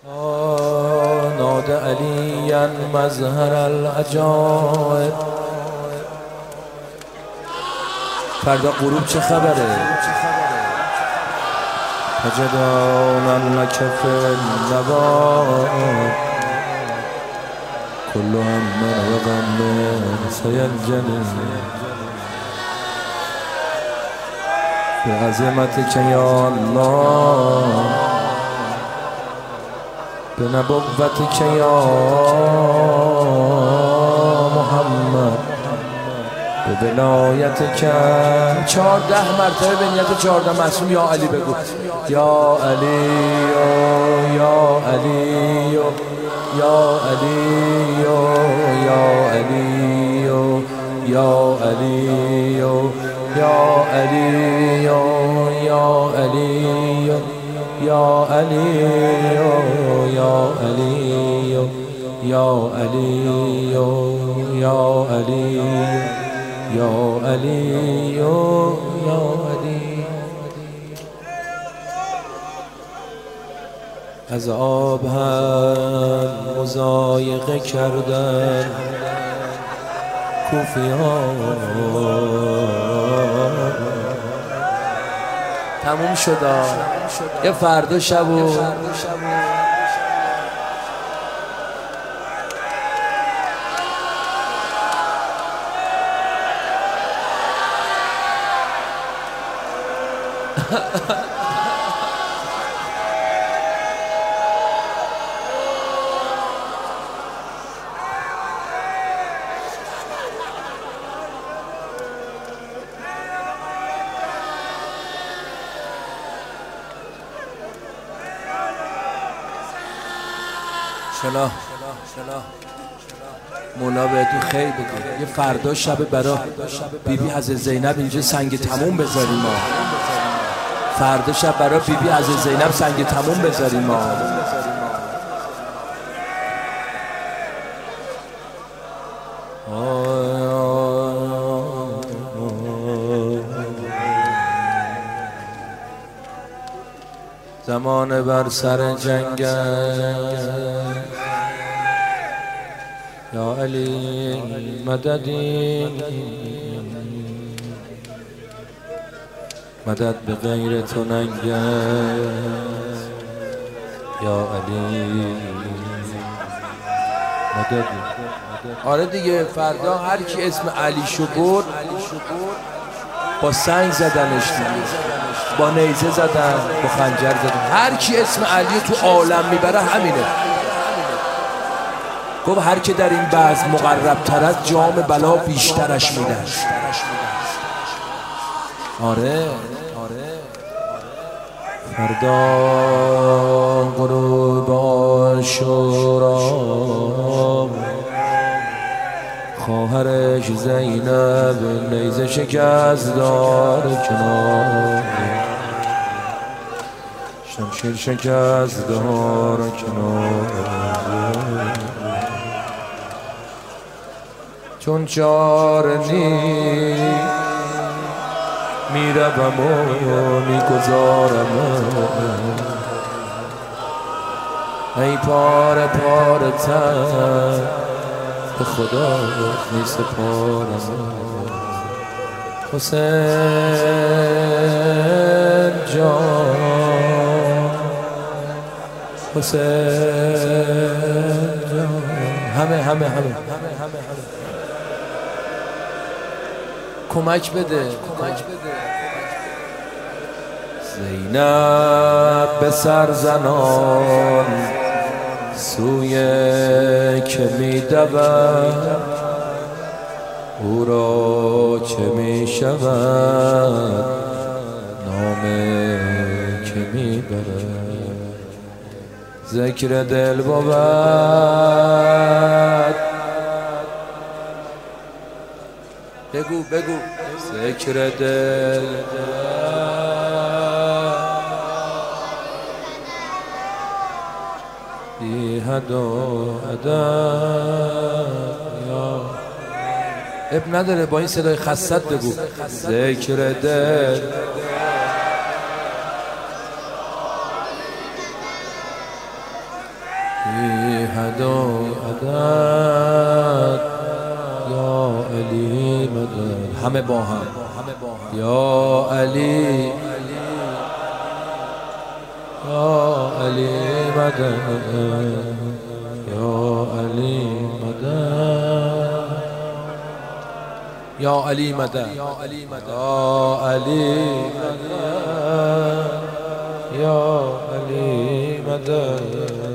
ناد علیا مظهر العجائب. فردا غروب چه خبره؟ فجدان لک فی النوار کل هم و غم سیلجنی بعظمتک یا الله بنبوتک یا محمد بولایتک. 14 مرتبه به نیت 14 معصوم یا علی بگو. یا علی یا علی یا علی یا علی یا علی یا علی یا علی یا علی یا علی یا علی یا علی یا علی یا علی. از آب هم مضایقه کردن کوفیان. تموم شد. یه فردا شب و شلا مولا بهتون خیر بده. یه فردا شب برا بیبی حضرت زینب اینجا سنگ تموم بذاریم ما. فردا شب برا بیبی حضرت زینب سنگ تموم بذاریم ما. زمان بر سر جنگ یا علی مددی مدد به غیر تو ننگ یا علی مددی. آره دیگه فردا هر کی اسم علی شو برد با سنگ زدنش دیگه، با نیزه زدن، با خنجر زدن. هر کی اسم علی تو عالم میبره همینه. گفت هر که در این بزم مقرب تر از جام بلا بیشترش میدن. آره فردا غروب عاشورا خواهرش زینب نیزه شکست دار کنار، شمشیر شکست دار کنار. چون چاره نی میروم و میگذارم ای پاره پاره تن به خدا میسپارم. حسین جان حسین جان همه کمک بده. زینب به سرزنان سوی که می دود او را چه می شود نامه که می برد. ذکر دل بود بگو ذکر دل بی حد و عدد. اب نداره با این صدای خست بگو ذکر دل بی حد و عدد یا علی مدد. همه با هم یا علی یا علی مدد یا علی مدد یا علی مدد یا علی مدد یا علی مدد.